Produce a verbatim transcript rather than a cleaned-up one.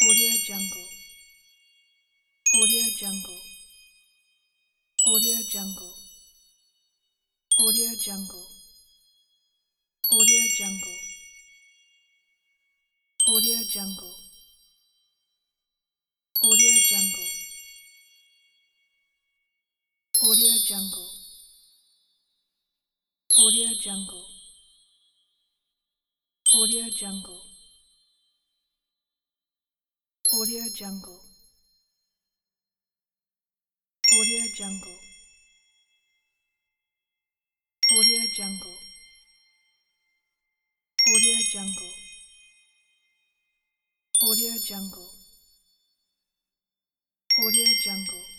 Audio Jungle. Audio Jungle. Audio Jungle. Audio Jungle. Audio Jungle. Audio Jungle. Audio Jungle. Audio Jungle. Audio Jungle. Audio Jungle. Audio Jungle. Audio Jungle. Audio Jungle. Audio Jungle. Audio Jungle. Audio Jungle.